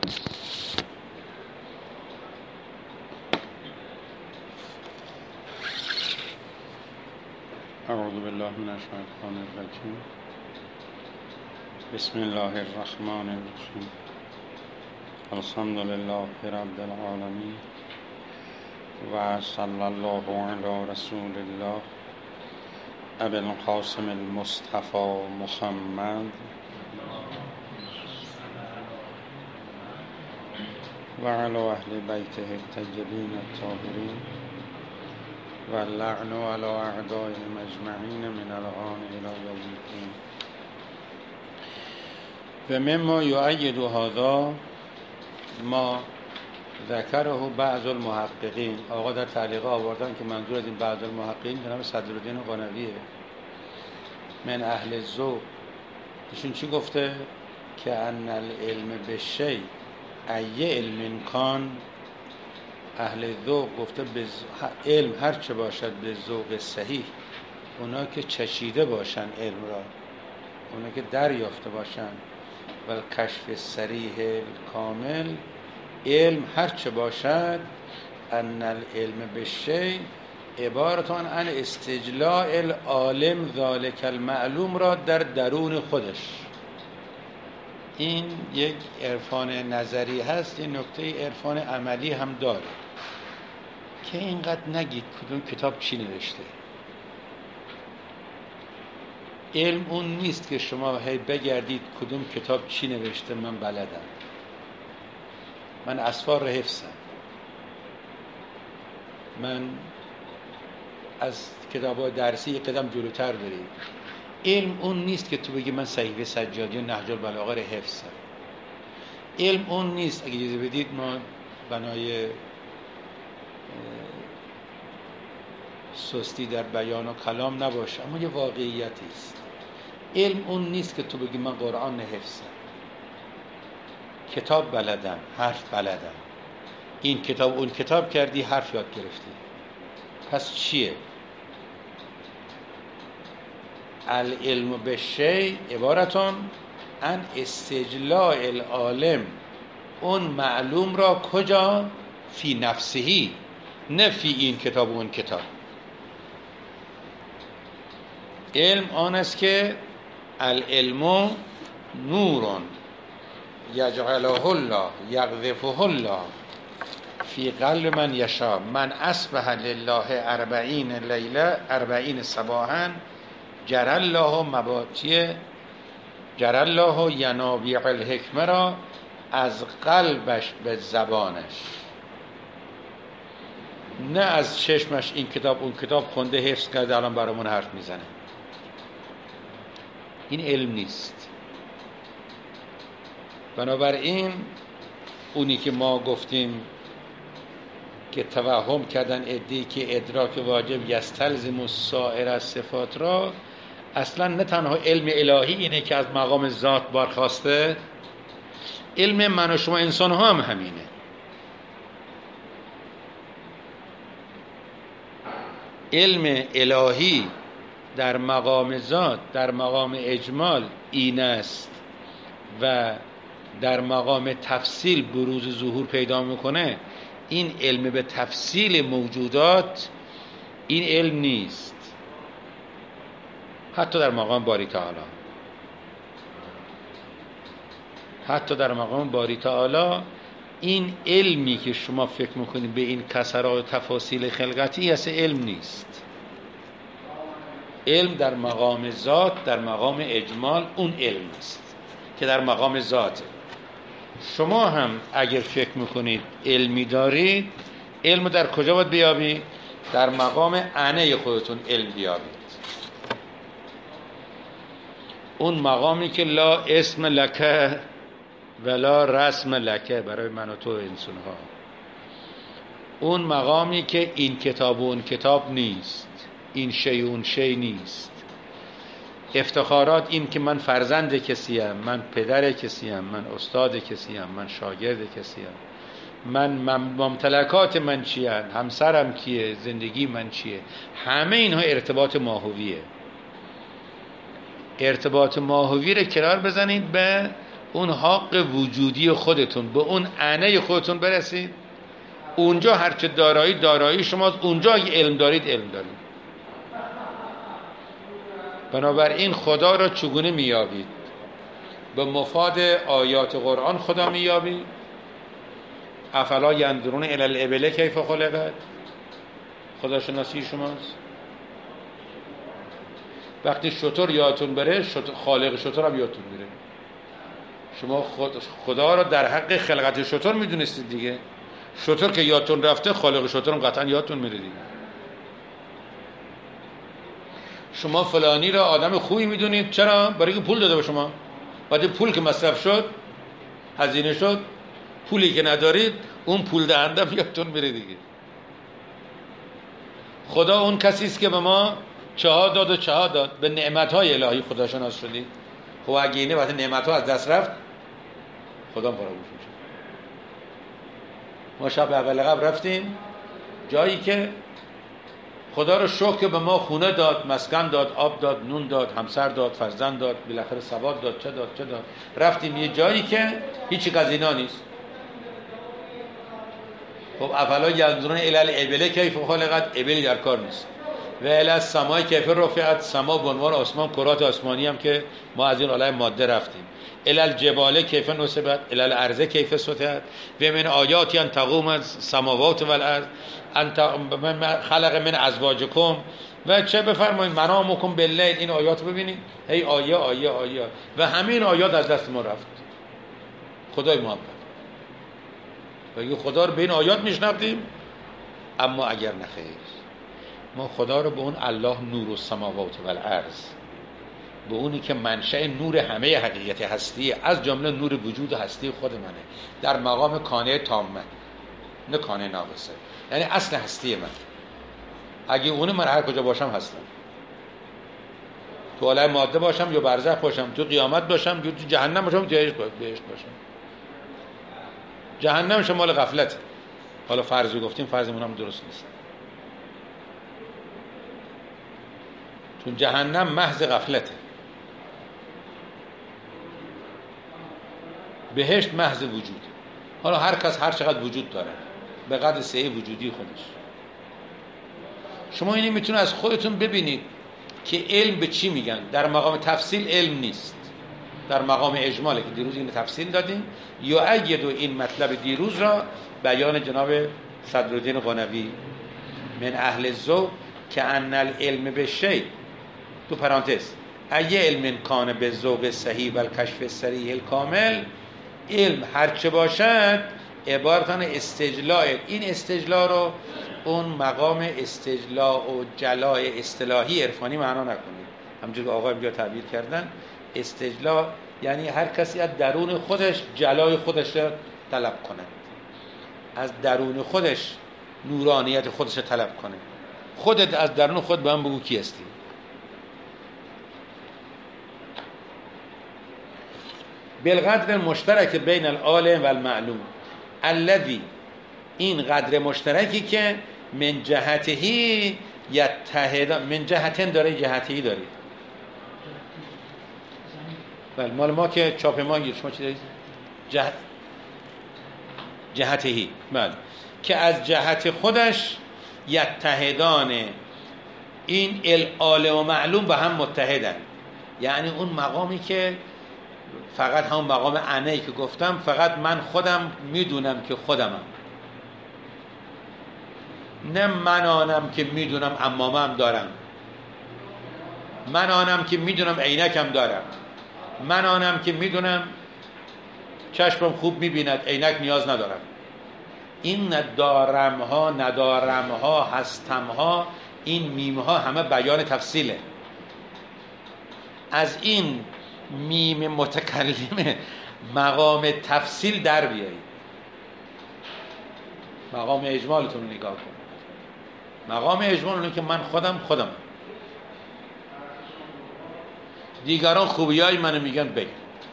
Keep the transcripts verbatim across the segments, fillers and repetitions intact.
اعوذ بالله من الشیطان الرجیم. بسم الله الرحمن الرحیم. الحمد لله رب العالمین و صلی الله علی رسول الله ابی القاسم المصطفى محمد و علی اهل بیته الطیبین الطاهرین و اللعن علی اعدائهم اجمعین من الآن الی یوم الدین. و مما یؤید هذا ما ذکره بعض المحققین. آقا در تعلیقه آوردن که منظور از این بعض المحققین جناب صدرالدین قنویه من اهل ذوق. ایشون چی گفته؟ که ان العلم بالشیء ای علم کان. اهل ذوق گفته به علم هر چه باشد به ذوق صحیح، اونا که چشیده باشن علم را، اونا که دریافته باشن. و کشف صریح کامل، علم هر چه باشد، ان العلم بالشیء عبارتان عن استجلاء العالم ذلک المعلوم را در درون خودش. این یک عرفان نظری هست، این نکته عرفان عملی هم داره که اینقدر نگید کدوم کتاب چی نوشته. علم اون نیست که شما هی بگردید کدوم کتاب چی نوشته من بلدم، من اسفار حفظم، من از کتاب‌های درسی یک قدم جلوتر برید. علم اون نیست که تو بگی من صحیفه سجادی و نهج البلاغه رو حفظم. علم اون نیست، اگه اجازه بدید ما بنای سستی در بیان و کلام نباشه، اما یه واقعیتی است. علم اون نیست که تو بگی من قرآن حفظم، کتاب بلدم، حرف بلدم، این کتاب اون کتاب کردی، حرف یاد گرفتی. پس چیه؟ العلم بالشیء عبارتون عن استجلاء العالم، اون معلوم را کجا؟ فی نفسهی، نه فی این کتاب و اون کتاب. علم آن است که العلم نور یجعله الله یقذفه الله فی قلب من یشاء من اصبح لله اربعین لیله اربعین صباحا جری الله مباطی جری الله ینابیع الحکمه را از قلبش به زبانش، نه از چشمش این کتاب اون کتاب خونده حفظ کرده الان برامون حرف میزنه. این علم نیست. بنابراین اونی که ما گفتیم که توهم کردن عده‌ای که ادراک واجب یستلزم سایر از صفات را، اصلا نه تنها علم الهی اینه که از مقام ذات برخواسته، علم من و شما انسان ها هم همینه. علم الهی در مقام ذات، در مقام اجمال این است و در مقام تفصیل بروز ظهور پیدا میکنه. این علم به تفصیل موجودات این علم نیست. حتی در مقام باری تعالی، حتی در مقام باری تعالی این علمی که شما فکر میکنید به این کسرات و تفاصیل خلقتی اصلا علم نیست. علم در مقام ذات، در مقام اجمال اون علم است که در مقام ذاته. شما هم اگر فکر میکنید علمی دارید، علم در کجا باید بیابید؟ در مقام انه خودتون علم بیابید. اون مقامی که لا اسم لکه ولا رسم لکه، برای من و تو انسان ها. اون مقامی که این کتاب و اون کتاب نیست، این شی و اون شی نیست. افتخارات این که من فرزند کسیم، من پدر کسیم، من استاد کسیم، من شاگرد کسیم، من ممتلکات من چیه، همسرم کیه، زندگی من چیه، همه اینها ارتباط ماهویه. ارتباط ماهوی رو کنار بزنید به اون حق وجودی خودتون به اون عنه خودتون برسید، اونجا هرچه دارایی دارایی شماست، اونجا اگه علم دارید علم دارید. بنابراین خدا را چگونه میابید؟ به مفاد آیات قرآن خدا میابید. افلا ینظرون الی الابل کیف خلقت، خداشناسی شماست. وقتی شتر یادتون بره، شتر خالق شتر هم یادتون میره. شما خدا را در حق خلقت شتر میدونستید دیگه. شتر که یادتون رفته، خالق شتر هم قطعا یادتون میره دیگه. شما فلانی را آدم خوبی میدونید، چرا؟ برای که پول داده به شما. بعد پول که مصرف شد، هزینه شد، پولی که ندارید، اون پول دهنده هم یادتون میره دیگه. خدا اون کسی است که به ما چه داد و چه داد. به نعمت‌های الهی خدا شناس شدید. خب اگه اینه وقتی نعمت‌ها از دست رفت، خدا فراموش میشه. ما شب اول قبل رفتیم جایی که خدا رو شکر که به ما خونه داد، مسکن داد، آب داد، نون داد، همسر داد، فرزند داد، بالاخره ثواب داد، چه داد چه داد. رفتیم یه جایی که هیچ از اینا نیست. خب افلا ینظرون الی الابل کیف خلقت، ابلی در کار نیست. و الی السماء کیف رفعت، سما به عنوان آسمان، کرات آسمانی هم که ما از این عالم ماده رفتیم. الی الجبال کیف نصبت، الی الارض کیف سطحت، و من آیاتی ان تقوم السماوات والارض ان خلق من ازواجکم، و چه بفرمایید منامکم باللیل. این آیات ببینید، هی آیه آیه آیه، و همین آیات از دست ما رفت. خدای محبت، بگی خدا رو به این آیات میشناختیم. اما اگر نخیر، ما خدا رو به اون الله نور السماوات والارض، به اونی که منشأ نور همه حقیقت هستی، از جمله نور وجود هستی خود منه، در مقام کانه تامه، نه کانه ناقصه، یعنی اصل هستی من. اگه اونه من هر کجا باشم هستم، تو عالم ماده باشم یا برزخ باشم، تو قیامت باشم یا تو جهنم باشم، تو بهشت باشم. جهنم شمال غفلت. حالا فرضی گفتیم، فرضمون هم درست نیست، چون جهنم محض غفلته. بهشت محض وجود. حالا هر کس هر چقدر وجود داره به قدر سعی وجودی خودش. شما اینی میتونه از خودتون ببینید که علم به چی میگن. در مقام تفصیل علم نیست، در مقام اجماله که دیروز این تفصیل دادیم. یا اگه دو این مطلب دیروز را بیان جناب صدرالدین قنوی من اهل ذوق که ان العلم به شیء، تو پرانتز اگه علم کان به ذوق صحیح و الکشف صریح الکامل، علم هرچه باشد عبارت عن استجلاء. این استجلاء رو اون مقام استجلاء و جلاء اصطلاحی عرفانی معنا نکنید. همونجوری که آقا اینجا تعبیر کردن، استجلاء یعنی هر کسی از درون خودش جلای خودش را طلب کنه، از درون خودش نورانیت خودش را طلب کنه. خودت از درون خود به من بگو کی هستی. بالقدر مشترک بین العالم و المعلوم الذی، این قدر مشترکی که من جهتهی یتحد، من جهتن داره، جهتهی داره. بله مال ما که چاپ ما گیر، شما چی دارید؟ جهت جهتهی، بله، که از جهت خودش یتحدان، این العالم و معلوم به هم متحدن. یعنی اون مقامی که فقط همون مقام عنه‌ای که گفتم، فقط من خودم میدونم که خودمم، نه من آنم که میدونم عمامم دارم، من آنم که میدونم عینکم دارم، من آنم که میدونم چشمم خوب میبیند عینک نیاز ندارم. این ندارم ها، ندارم ها، هستم ها، این میم ها همه بیان تفصیله. از این میم متکلم مقام تفصیل در بیایید، مقام اجمالتون رو نگاه کن. مقام اجمال اونه که من خودم خودم، دیگران خوبیای منو میگن بگن،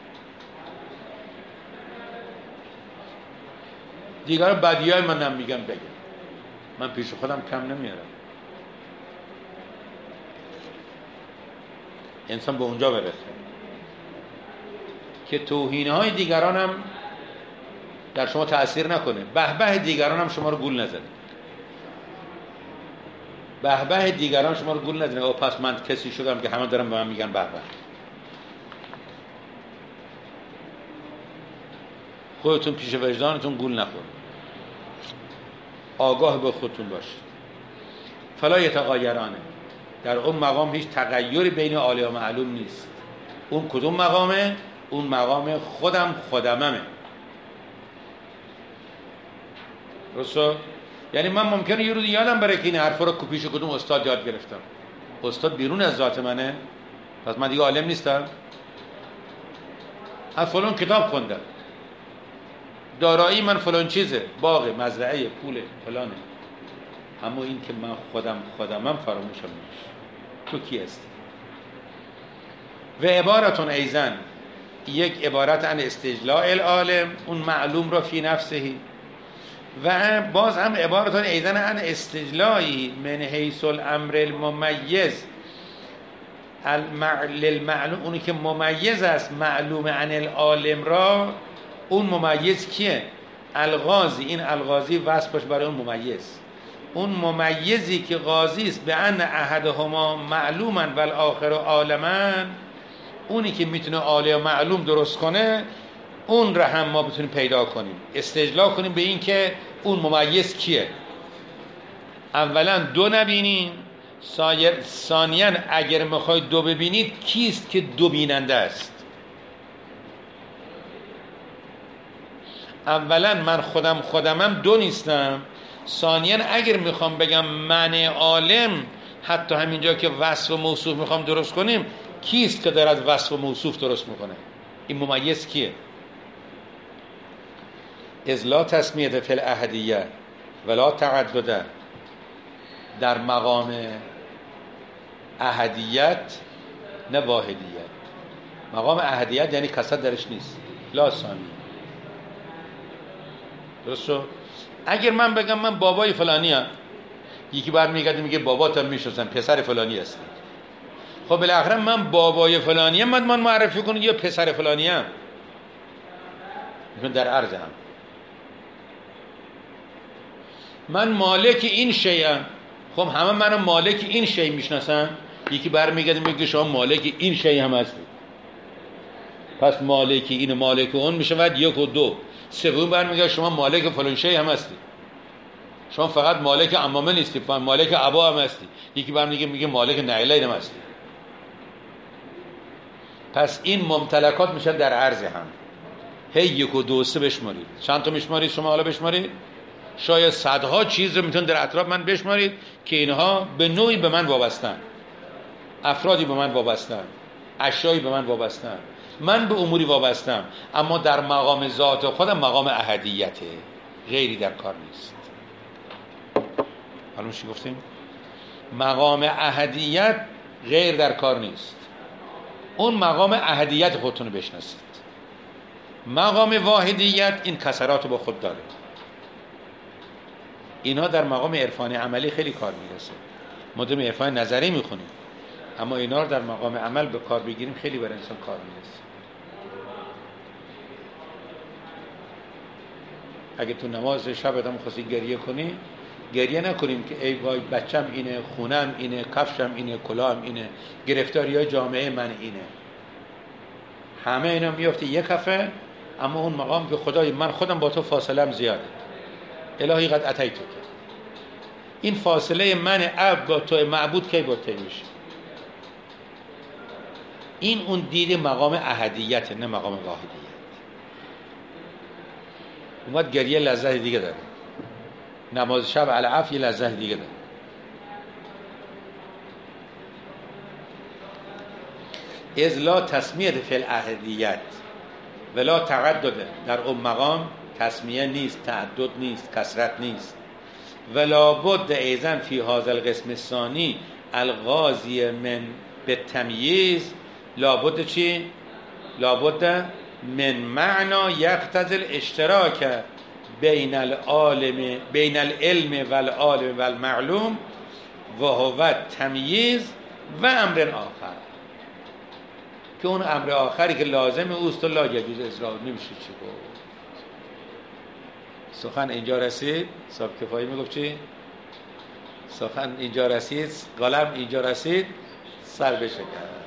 دیگران بدیای منم میگن بگن، من پیش خودم کم نمیارم. انسان به اونجا برسه. که توهین‌های دیگران هم در شما تأثیر نکنه. به به دیگران هم شما رو گول نزنه. به به دیگران شما رو گول نزنه. او پس من کسی شدم که همه دارن به من میگن به به. خودتون پیش وجدانتون گول نخورید. آگاه به خودتون باشید. فلا یتغیرانه. در اون مقام هیچ تغییری بین عالی و معلوم نیست. اون کدوم مقامه؟ اون مقام خودم خودممه. درسته؟ یعنی من ممکنه یه روز یادم بره که این حرفا رو پیش کدوم استاد یاد گرفتم. استاد بیرون از ذات منه، پس من دیگه عالم نیستم. از فلان کتاب خوندم، دارایی من فلان چیزه، باغ، مزرعه، پول فلانه، اما این که من خودم خودمم فراموشم نمیشه. تو کی هستی؟ و عبارتون ایزن، یک عبارت عن استجلاء العالم، اون معلوم را فی نفسهی، و باز هم عبارتون ایزن عن استجلایی من حیث الامر الممیز للمعلوم، اونی که ممیز است معلوم عن العالم را، اون ممیز کیه؟ الغازی. این الغازی وصفش برای اون ممیز، اون ممیزی که غازی است به ان احدهما معلوما و الاخر عالما، اونی که میتونه عالی و معلوم درست کنه، اون را هم ما بتونیم پیدا کنیم، استجلا کنیم به این که اون ممیز کیه. اولا دو نبینیم، ثانیا اگر میخواید دو ببینید کیست که دو بیننده است. اولا من خودم خودمم دو نیستم، ثانیا اگر میخوام بگم من عالم، حتی همینجا که وصف و موصوف میخوام درست کنیم، کیست که داره از وصف و موصوف درست میکنه؟ این ممیز کیه؟ اذ لا تسمیه فی الاحدیه ولا تعدده. در مقام احدیت نه واحدیت. مقام احدیت یعنی کسر درش نیست، لا ثانی. درسته؟ اگر من بگم من بابای فلانی ام، یکی برمیگرده میگه بابات هم میشناسم، پسر فلانی هستی. خب بالاخره من بابای فلانی ام، من معرفی کنید یا پسر فلانی ام؟ در عرض هم من مالک این شی'ام. خب همه منو مالک این شی میشناسن، یکی برمیگرده میگه شما مالک این شی هم هستی، پس مالکی این مالک اون میشه بعد یک و دو. سوم برمیگرده شما مالک فلان شی هم هستی، شما فقط مالک عمامه نیستی، مالک ابا هم هستی. یکی برمیگرده میگه مالک نعله هم هستی. پس این ممتلکات میشه در عرض هم. هی یک و دو سه بشمارید. چند تا میشمارید شما؟ حالا بشمارید. شاید صدها چیز رو میتونید در اطراف من بشمارید که اینها به نوعی به من وابستن، افرادی به من وابستن، اشیایی به من وابستن، من به اموری وابستم، اما در مقام ذات خودم مقام احدیته، غیری در کار نیست. حالا چی گفتیم؟ مقام احدیت غیر در کار نیست. اون مقام احدیت خودتون رو بشناسید. مقام واحدیت این کسرات رو با خود داره. اینا در مقام عرفان عملی خیلی کار میرسه. ما داریم عرفان نظری میخونیم، اما اینا رو در مقام عمل به کار بگیریم خیلی بر انسان کار میرسه. اگه تو نماز شب آدم خواستی گریه کنی، گریه نکنیم که ای وای بچم اینه، خونم اینه، کفشم اینه، کلاهم اینه، گرفتاریای جامعه من اینه. همه اینا میفته یک کفه، اما اون مقام که خدای من خودم با تو فاصله‌ام زیاده، الهی قد اتیتک. این فاصله من عبد با تو معبود کی با تو میشه؟ این اون دید مقام احدیت، نه مقام واحدیت. اومد گریه لذت دیگه داره، نماز شب العف یه لذت دیگه داره. اذ لا تسمیه فی الاحدیت ولا تعدد. در اون مقام تسمیه نیست، تعدد نیست، کثرت نیست. ولا بد ایزن فی هذا القسم الثانی الغازی من بالتمییز. لابد چی؟ لابد من معنا یقتضی الاشتراک بین العالم بین العلم والعالم والمعلوم و هو تمییز و امر آخر. که اون امر آخری که لازم اوست و لا یجوز اجرا نمیشه چی گفت. سخن اینجا رسید، صاحب کفایی میگفت چی؟ سخن اینجا رسید، قلم اینجا رسید، سر بشکن.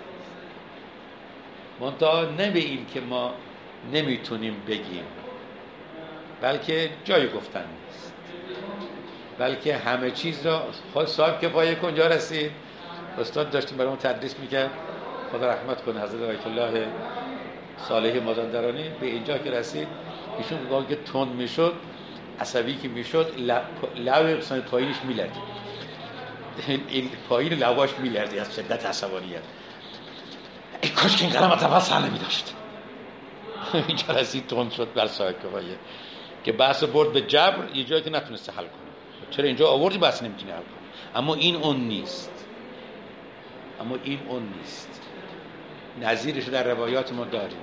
منتها نه به این که ما نمیتونیم بگیم، بلکه جای گفتن نیست، بلکه همه چیز را خود صاحب کفایه کنجا رسید. استاد داشتیم برای اون تدریس میکرد، خدا رحمت کنه، حضرت آیت الله صالح مازندرانی، به اینجا که رسید ایشون گاه که تند میشد، عصبی که میشد، لب سن پایینش میلرزید، این پایین لباش میلرزید از شدت عصبانیت. ای کاش که این قلم اول سر نمیداشت. اینجا رسید تند شد بر صاحب کفایه که بحث برد به جبر، یه جایی که نتونسته حل کنه. چرا اینجا آوردی بحث نمیتونی حل کنه؟ اما این اون نیست، اما این اون نیست. نظیرش در روایات ما داریم.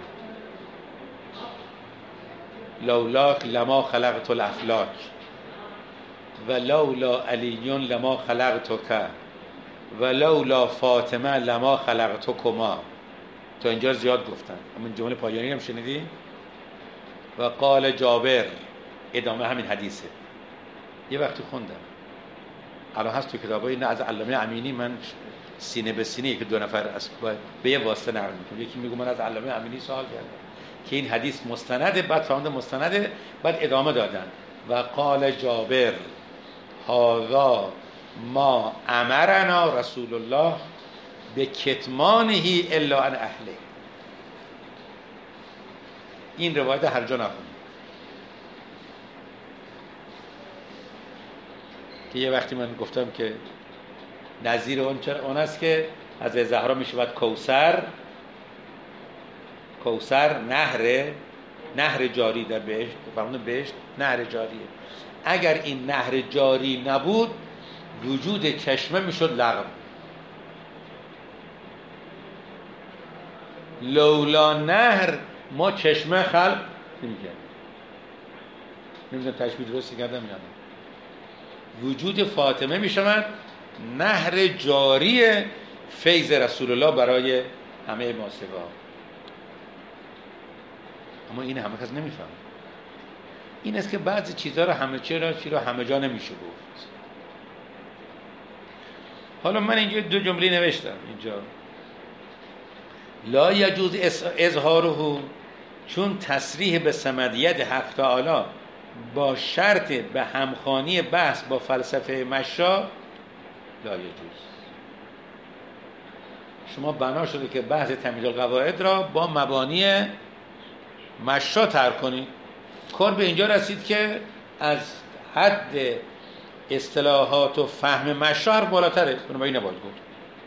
لولاک لما خلقت الافلاک و لولا علی لما خلقتک و لولا فاطمه لما خلقتکما. تا اینجا زیاد گفتن، اما این جمله پایانی هم شنیدی؟ و قال جابر، ادامه همین حدیثه. یه وقتی خوندم، الان هست تو کتابای، نه از علامه امینی، من سینه به سینه که دو نفر از به یه واسطه نقل میکنم، یکی میگه من از علامه امینی سوال کردم که این حدیث مستنده، بعد فهمیدم مستنده، بعد ادامه دادن و قال جابر هذا ما امرنا رسول الله به کتمانه الا عن اهله. این روایت هر جا نخونید که یه وقتی من گفتم که نظیر اون چرا اون است که از زهرا میشود کوثر، کوثر نهر، نهر جاری در بهشت، فرمون بهشت نهر جاریه. اگر این نهر جاری نبود وجود چشمه میشد لغو. لولا نهر ما چشمه خلق نمی‌کردیم. نمیدونم تشبیه درستی کردم یا نه. وجود فاطمه میشود نهر جاری فیض رسول الله برای همه ما سوا. اما این همه کس نمیفهم. این است که بعضی چیزها رو همه چی را چی را همه جا نمیشه گفت. حالا من اینجا دو جمله نوشتم اینجا. لا یجوز اظهاره، چون تصریح به صمدیت حق تعالی با شرط به همخوانی بحث با فلسفه مشا لا یجوز. شما بنا شده که بحث تمیز القواعد را با مبانی مشا ترک کنید. کار به اینجا رسید که از حد اصطلاحات و فهم مشا بالاتره، بنابراین نباید گفت.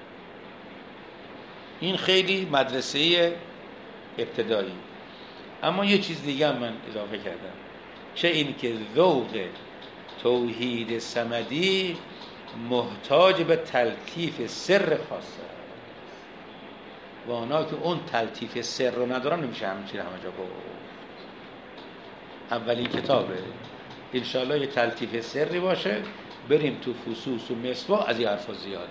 این خیلی مدرسه ابتدایی. اما یه چیز دیگه هم من اضافه کردم، چه این که ذوق توحید صمدی محتاج به تلطیف سر خاصه و اونا که اون تلطیف سر رو ندارن نمیشه همچین همه جا گفت. اولین کتابه انشاءالله یه تلطیف سری باشه، بریم تو فصوص و مصباح از این حرفا زیاده.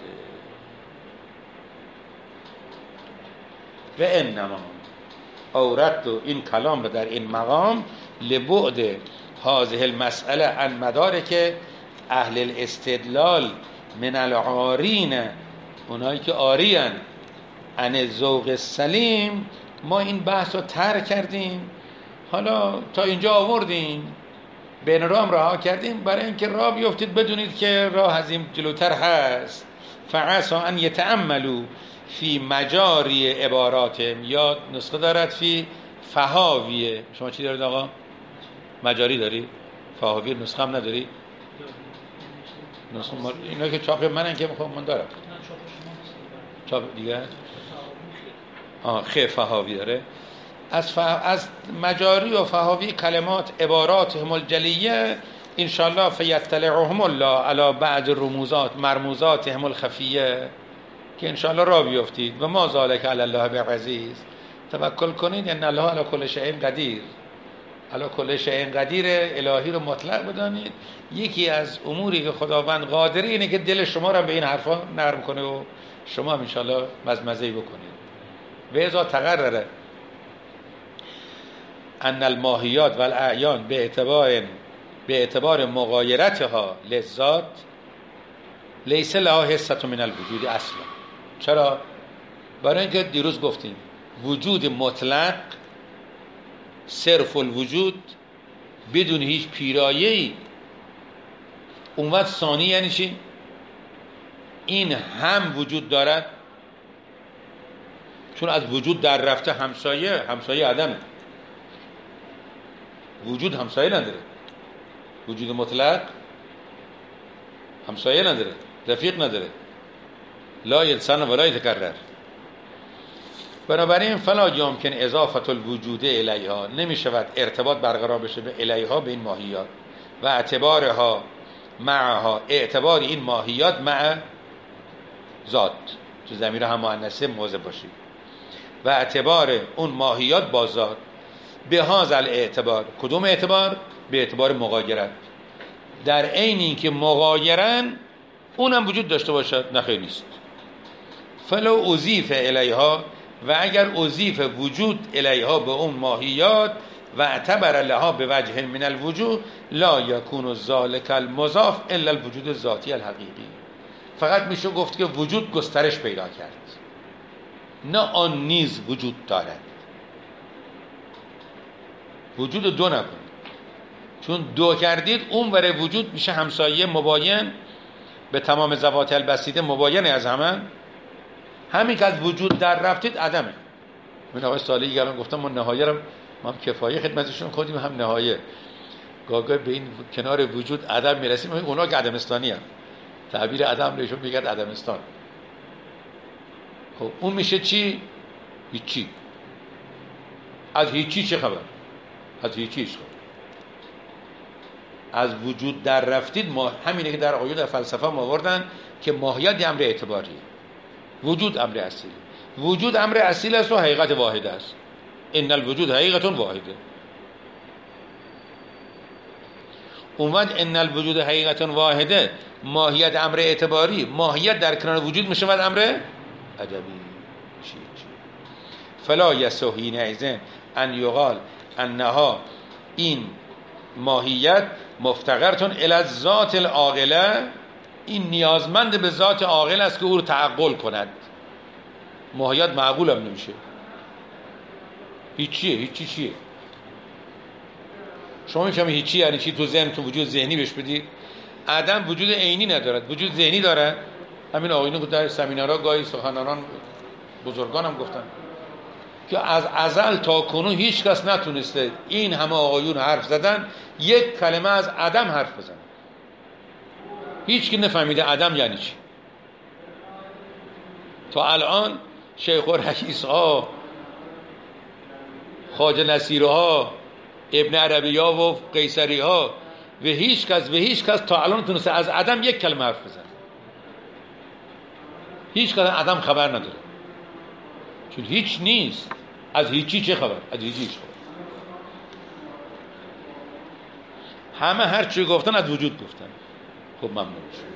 و انما اورد و این کلام رو در این مقام لبعد هذه المسئله عن مدارک اهل الاستدلال من العارین، اونایی که عارین عن الذوق السلیم. ما این بحث رو ترک کردیم، حالا تا اینجا آوردیم، بین راه هم رها کردیم برای اینکه راه بیفتید بدونید که راه از این جلوتر هست. فعسا ان یتأملوا فی مجاری عباراتهم، یا نسخه دارد فی فهاویه. شما چی دارید آقا؟ مجاری داری؟ فهاویه نسخه هم نداری؟ نسخه مال... اینا که چاپ منن که میخوام من دارم چاپ دیگه آه خیلی فهاوی داره. از, ف... از مجاری و فهاوی کلمات عباراتهم الجلیه انشاءالله فیطلعهم الله علی بعض رموزات مرموزاتهم الخفیه، که انشاءالله را بیافتید. و ما ذالک علی الله بعزیز، توکل کنید ان الله علی کل شیء قدیر. علی کل شیء قدیر الهی رو مطلق بدانید. یکی از اموری که خداوند قادره اینه که دل شما رو به این حرفا نرم کنه و شما هم انشاءالله مزمزه‌ای بکنید. و اذا تقرر ان الماهیات و الاعیان به اعتبار به اعتبار مغایرتها لذات لیس لها حصة من الوجود اصلا. چرا؟ برای اینکه دیروز گفتیم وجود مطلق صرف الوجود بدون هیچ پیرایه‌ای، اون وقت ثانی یعنی چی؟ این هم وجود دارد، چون از وجود در رفته همسایه همسایه عدمه. وجود همسایه نداره، وجود مطلق همسایه نداره، رفیق نداره، لا انسان ولا یتکرر. بنابراین فلا یمکن اضافه الوجود الیها، نمی شود ارتباط برقرار بشه به الیها، به این ماهیات، و اعتبارها معها، اعتبار این ماهیات مع ذات، تو ضمیر هم مؤنثه موضع باشی، و اعتبار اون ماهیات با ذات. به هذا الاعتبار، کدوم اعتبار؟ به اعتبار مغایرت، در عین اینکه مغایرن اونم وجود داشته باشد، نخیر نیست. فلو اضیف الیها، و اگر اضیف وجود الیها به اون ماهیات و اعتبر لها به وجه من الوجود لا یکون ذلک المضاف الا الوجود الذاتی الحقیقی، فقط میشه گفت که وجود گسترش پیدا کرد، نه آن نیز وجود دارد. وجود دو نکن، چون دو کردید اون وره وجود میشه همسایه مباین به تمام ذوات البسیطه، مباین از همه. همین که از وجود در رفتید عدمه. من آقای صالحی گرم گفتم ما نهایه رو ما هم کفایه خدمتشون خودیم، هم نهایه گاگاه به این کنار وجود عدم میرسیم. اونا که عدمستانی هم تعبیر عدم بهشون میگن عدمستان. خب اون میشه چی؟ هیچی. از هیچی چه خبر؟ از هیچیش خبر. از وجود در رفتید، ما همینه که در آیات در فلسفه ما آوردن که ماهیت امر اعتباریه، وجود امر اصیله. وجود امر اصیل است و حقیقت واحده است. ان الوجود حقیقت واحده. اومد ان الوجود حقیقت واحده، ماهیت امر اعتباری، ماهیت در کنار وجود میشه بعد امر ادبی. فلا یصح حینئذ ان یقال انها، این ماهیت مفتقرتون الی الذات العاقله، این نیازمند به ذات عاقل است که او رو تعقل کند. ماهیت معقول هم نمیشه. هیچیه. هیچی چیه؟ شما میفهمید هیچی یعنی چی؟ تو ذهن، تو وجود ذهنی بهش بدید. عدم وجود عینی ندارد، وجود ذهنی داره. همین آقایون که در سمینارها گاهی سخنرانان بزرگان هم گفتن که از ازل تا کنون هیچ کس نتونسته این همه آقایون حرف زدن یک کلمه از عدم حرف بزنه. هیچ کی نفهمیده عدم یعنی چی. تا الان شیخ الرئیس ها، خواجه نصیری ها، ابن عربی ها و قیصری ها و هیچ کس و هیچ کس تا الان تونسته از عدم یک کلمه حرف بزنه. هیچ کس عدم خبر نداره، چون هیچ نیست. از هیچی چه خبر؟ از هیچیش خبر. همه هر چی گفتن از وجود گفتن. خب ممنون شد.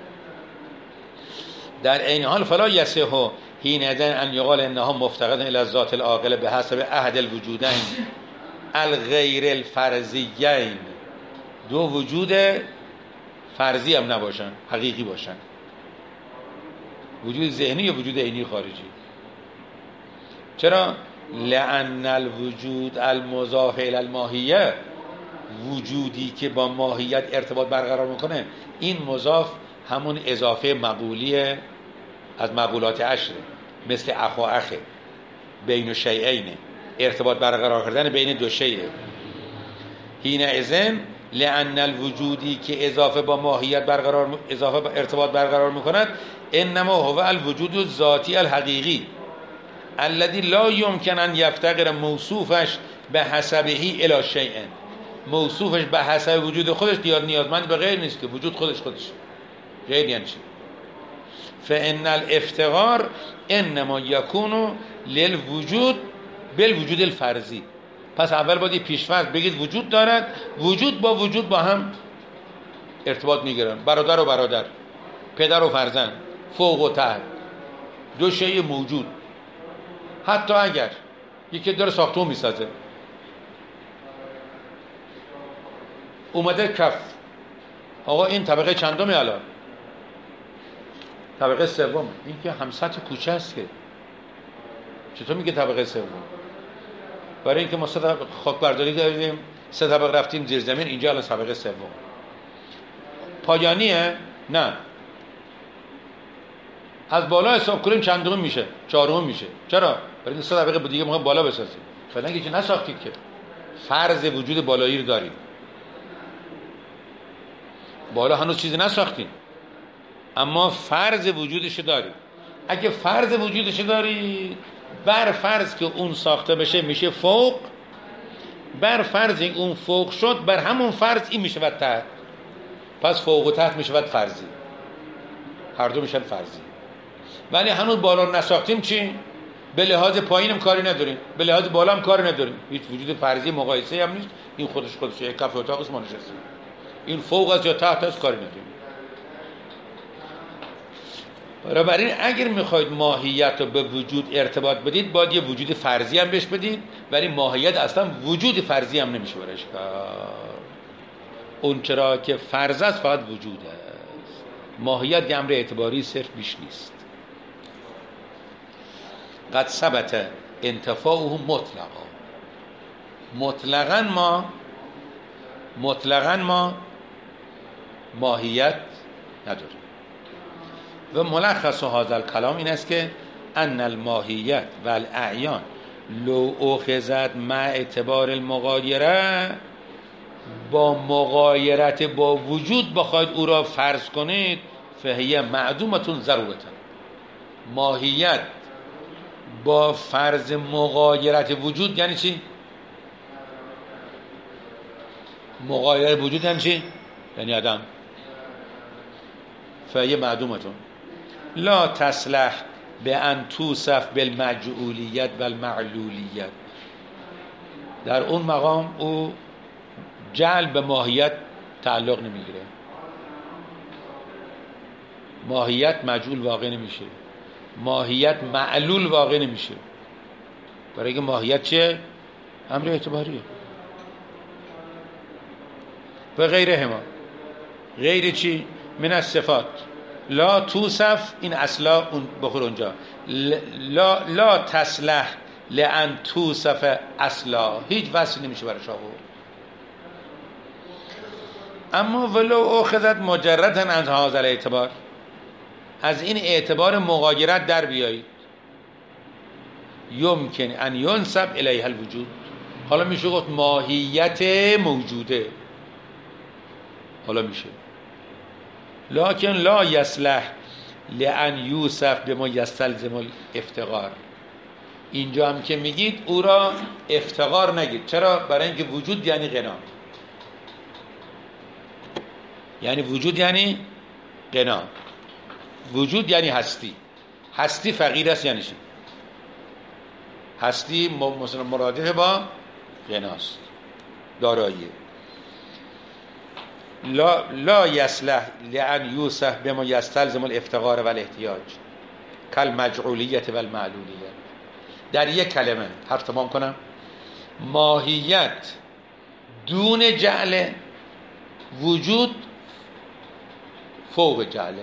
در این حال فلا یصح حینئذ ان یقال انها مفتقرة الی الذات العاقله به حسب احد الوجودین الغیر الفرضیین، دو وجود فرضی هم نباشن، حقیقی باشن. وجود ذهنی یا وجود عینی خارجی. چرا؟ لأن الوجود المضاف الی الماهیه، وجودی که با ماهیت ارتباط برقرار میکنه، این مضاف همون اضافه مقولیه از مقولات عشره، مثل اخ و اخه، بین شیئین، ارتباط برقرار کردن بین دو شیئه. حینئذ لأن الوجودی که اضافه با ماهیت برقرار اضافه با ارتباط برقرار میکند انما هو الوجود الذاتی الحقیقی الذي لا يمكن ان يفتقر موصوفش به حسبه الی شیء، موصوفش به حسب وجود خودش دیار نیازمند به غیر نیست، که وجود خودش خودش غیر یعنی چی؟ فان الافتقار انما يكون للوجود بالوجود الفرضی. پس اول باید پیش‌فرض بگید وجود دارد، وجود با وجود با هم ارتباط میگیرن، برادر و برادر، پدر و فرزند، فوق و تحت، دو شیء موجود حتی اگر یکی داره ساختمون میسازه، اومده کف، آقا این طبقه چندمه الان؟ طبقه سوم. این که هم سطح کوچه است که چطور میگه طبقه سوم؟ برای اینکه ما سه طبقه خاک برداری کردیم، سه طبقه رفتیم زیر زمین، اینجا الان طبقه سوم. پایانیه؟ نه. از بالا حساب کنیم چندم میشه؟ چهارم میشه. چرا؟ برای اینکه سه طبقه دیگه ما بالا بسازیم. فعلا که چی نساختید که. فرض وجود بالایی رو داریم. بالا هنوز چیزی نساختیم، اما فرض وجودش داریم. اگه فرض وجودش داری، بر فرض که اون ساخته بشه میشه فوق، بر فرض این اون فوق شد، بر همون فرض این میشه ود تحت. پس فوق و تحت میشه ود فرضی، هر دو میشن فرضی. ولی هنوز بالا رو نساختیم چی؟ به لحاظ پایینم کاری نداریم، به لحاظ بالا هم کاری نداریم، هیچ وجود فرضی مقایسه هم نیست. این خودش خودشه، یک کف اتاق است ما نشستیم، این فوق از یا تحت است کاری نداریم. بنابراین اگر میخواید ماهیت رو به وجود ارتباط بدید، باید یه وجود فرضی هم بهش بدید، ولی ماهیت اصلا وجود فرضی هم نمیشه برش کار. اون چرا که فرض است فقط وجود است، ماهیت یه امر اعتباری صرف بیش نیست. قد ثبت انتفاعه مطلقا، مطلقا ما مطلقا ما ماهیت نداریم. و ملخص هذا الکلام این است که ان الماهیت و الاعیان لو اخذت مع اعتبار المغایره، با مغایرت با وجود بخواید او را فرض کنید، فهیه معدومتون ضرورتن. ماهیت با فرض مغایرت وجود یعنی چی؟ مغایر وجود یعنی چی؟ یعنی عدم. فهیه معدومتون لا تصلح به ان توصف بالمجعولیت و المعلولیت. در اون مقام او جعل به ماهیت تعلق نمیگیره، ماهیت مجعول واقع نمیشه، ماهیت معلول واقع نمیشه. برای اینکه ماهیت چیه؟ امر اعتباریه. و غیره ما، غیر چی؟ من الصفات لا توصف، این اصلا اون بخور اونجا، لا, لا تصلح لان توصف اصلا، هیچ وصل نمیشه برای آورد. اما ولو اخذت مجردا از هذا الاعتبار، از این اعتبار مغایرت در بیایید، یمکن ان ینسب الیها الوجود. حالا میشه گفت ماهیت موجوده، حالا میشه، لکن لا یصلح لان یوصف بما یستلزم الافتقار. اینجا هم که میگید او را افتقار نگید. چرا؟ برای اینکه وجود یعنی غنا، یعنی وجود یعنی غنا، وجود یعنی هستی. هستی فقیر است یعنی چی؟ هستی مثلا مرادف با غناست، داراییه. لا لا یصلح لان یوصف بما یستلزم الافتقار و الاحتیاج کالمجعولیت و المعلولیت. در یک کلمه حرف تمام کنم، ماهیت دون جعل، وجود فوق جعله.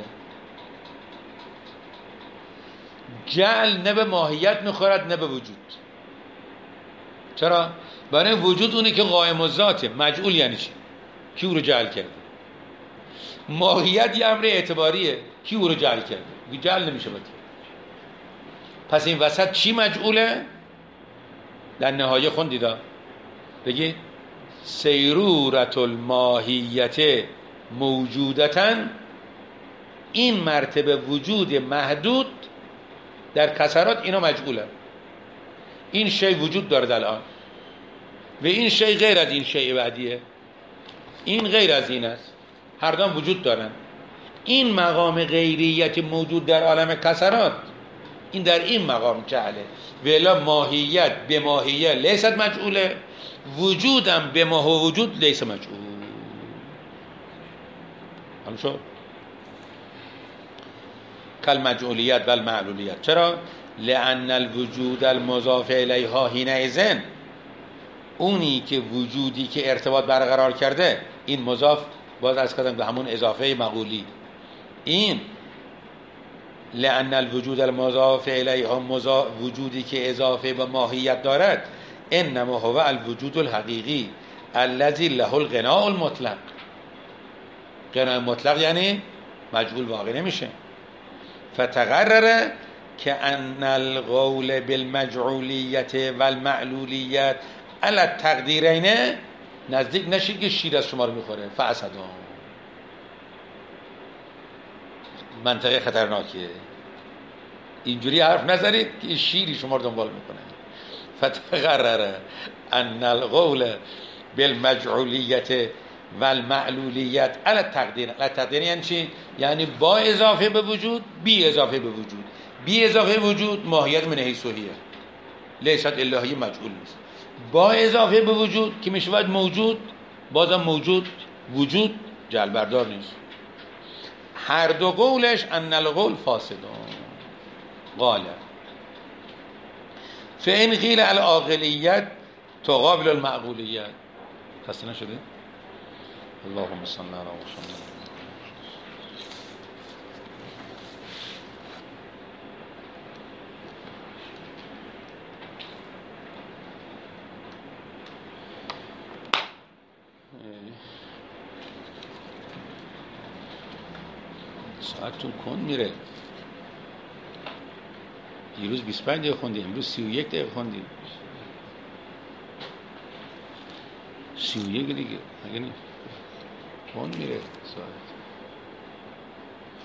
جعل نه به ماهیت میخورد نه به وجود. چرا؟ برای وجود اونی که قائم الذاته. مجعول یعنی چی؟ کی او رو جعل کرده؟ ماهیت یه امر اعتباریه، کی او رو جعل کرده؟ بی جعل نمیشه باید. پس این وسط چی مجعوله؟ در نهایه خوندیدا بگی سیرورت الماهیت موجودتن، این مرتبه وجود محدود در کسرات اینا مجعوله. این شی وجود دارد الان و این شی غیر از این شی بعدیه، این غیر از این است، هر دام وجود دارن. این مقام غیریت موجود در عالم کسرات، این در این مقام جعله. ولا ماهیت به ماهیه لیست مجعوله، وجودم به ماه و وجود لیست مجعول. هم شد کل مجعولیت و المعلولیت. چرا؟ لأن الوجود المضاف الیها حینئذ، اونی که وجودی که ارتباط برقرار کرده، این مضاف باز از کردم به همون اضافه مقولی، این لأن الوجود المضاف الیها وجودی که اضافه به ماهیت دارد، انما هو الوجود الحقیقی الذی له الغناء المطلق. غناء مطلق یعنی مجهول واقع نمیشه. فتقرر که ان القول بالمجعولیت و المعلولیت علی التقدیرین، نزدیک نشید که شیر از شما رو میخوره. فاسدون منطقه خطرناکیه، اینجوری حرف نزنید که شیری شما رو دنبال میکنه. فتقرر ان القول بالمجعولیت و المعلولیت علی التقدیر. علی التقدیر یعنی چی؟ یعنی با اضافه به وجود، بی اضافه به وجود. بی اضافه وجود ماهیت من حیث هیه، لیست الهی مجهول نیست. با اضافه به وجود که میشه باید موجود، بازم موجود وجود جعل بردار نیست. هر دو قولش ان القول فاسدون. قال فإن قیل العاقلیت تقابل المعقولیت. خسته نشده؟ اللهم صل علی محمد. ساعتتون کن میره. دیروز بیست و پنج دقیقه خوندیم، امروز سی و یک دقیقه خوندیم. سی و یک دیگه اگه نه کن میره ساعت.